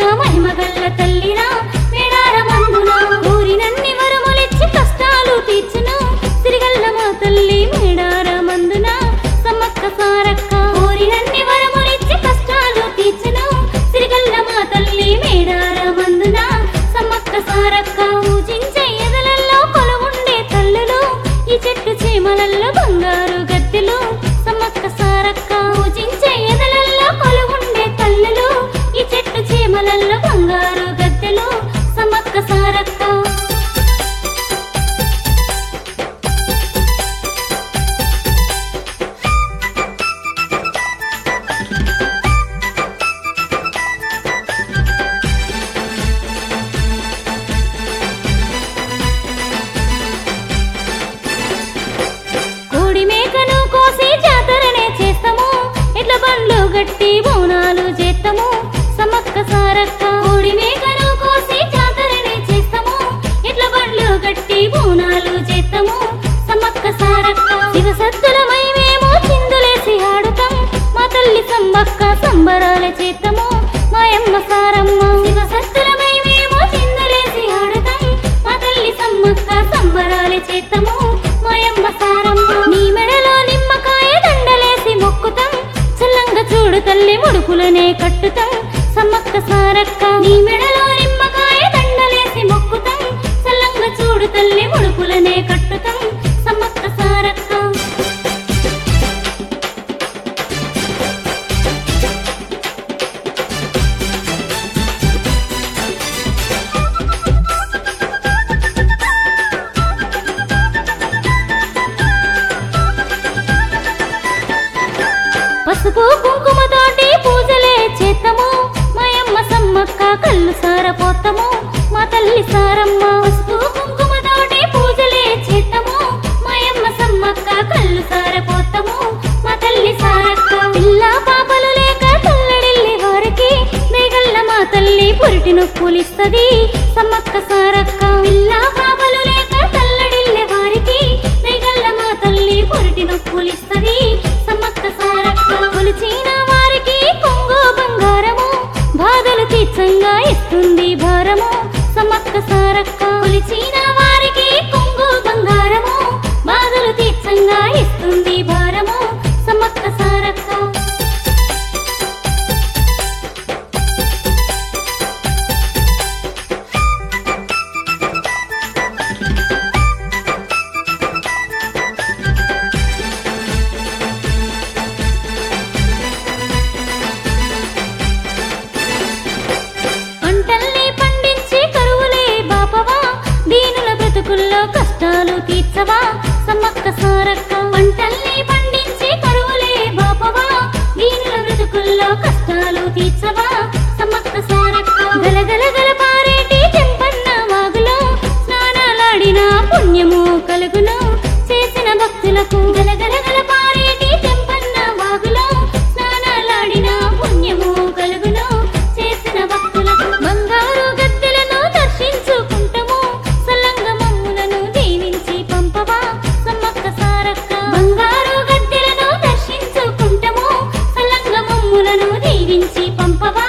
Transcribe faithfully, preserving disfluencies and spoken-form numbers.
మహిమగల్ల తల్లిరా మేడారమందున ఊరినన్ని వరములిచ్చి కష్టాలు తీర్చును సిరిగల్ల మా తల్లి మేడారమందున సమ్మక్క సారక్క ఊరినన్ని వరములిచ్చి కష్టాలు తీర్చును సిరిగల్ల మా తల్లి మేడారమందున సమ్మక్క సారక్క పూజించే ఎదలల్లో కొలువుండే తల్లులు ఈ చెట్టు చీమలల్లో బంగారు గద్దెలు సమ్మక్క సారక్క పూజించే ఎదలల్లో కొలువుండే తల్లులు ఈ చెట్టు చీమలల్లో బంగారు గద్దెలు సమ్మక్క సారక్క కోడి మేకను కోసి జాతరనే చేస్తాము ఎట్ల బండ్లు గట్టి బోనాలు చేస్తాము సమ్మక్క సారక్క కోడి మేకను కోసి జాతరనే చేస్తాము ఎట్ల బండ్లు గట్టి బోనాలు చేస్తాము సమ్మక్క సారక్క శివసత్తులమై మేము చిందులేసి ఆడుతాం మా తల్లి సమ్మక్క సంబరాల చేస్తాము మాయమ్మ సారమ్మ శివసత్తులమై మేము చిందులేసి ఆడుతాం మా తల్లి సమ్మక్క సంబరాల చేస్తాము మాయమ్మ సారమ్మ నీ మెడలో నిమ్మకాయ దండలేసి మొక్కుతాం చల్లంగా చూడు తల్లి ముడుకులనే కట్టుతాం సమ్మక్క సారక్క నీ మెడలో నిమ్మకాయ దండలేసి మొక్కుతాం చల్లంగా చూడు తల్లి ముడుకులనే కట్టుతాం సమ్మక్క సారక్క పసుపు కుంకుమతోటి పూజలే చేస్తాము మాయమ్మ సమ్మక్క కళ్ళు సారపోతాము మా తల్లి సారమ్మ పసుపు కుంకుమతోటి పూజలే చేస్తాము మాయమ్మ సమ్మక్క కళ్ళు సారపోతాము మా తల్లి సారక్క పిల్ల పాపలు లేక తల్లడిల్లి వారికి మేగల్ల మా తల్లి పురిటి నొప్పులిస్తది సమ్మక్క సారక్క పిల్ల పాపలు లేక తల్లడిల్లి వారికి మేగల్ల మా తల్లి పురిటి నొప్పులిస్తది సమ్మక్క సారక్క కొలిచిన వారికి కొంగు బంగారము బాధలు తీర్చంగా ఇస్తుంది భారము సమ్మక్క సారక్క కొలిచిన వారికి కొంగు బంగారము బాధలు తీర్చంగా ఇస్తుంది భారము సమ్మక్క సారక్క పంటల్ని పండించి కరువులే బాపవా దీనుల బ్రతుకుల్లో కష్టాలు తీర్చవా సమ్మక్క సారక్క పంటల్ని పండించి కరువులే బాపవా దీనుల బ్రతుకుల్లో కష్టాలు తీర్చవా సమ్మక్క సారక్క గలగల గల పారేటి చెంపన్న వాగులో స్నానాలాడిన పుణ్యము కలుగును చేసిన భక్తులకు గలగల గల పారేటి చెంపన్న వాగులో స్నానాలాడిన పుణ్యము కలుగును చేసిన భక్తులకు బంగారు గద్దెలను దర్శించుకుంటాము సల్లంగ మమ్ములను దీవించి పంపవా సమ్మక్క సారక్క బంగారు గద్దెలను దర్శించుకుంటాము సల్లంగ మమ్ములను దీవించి పంపవా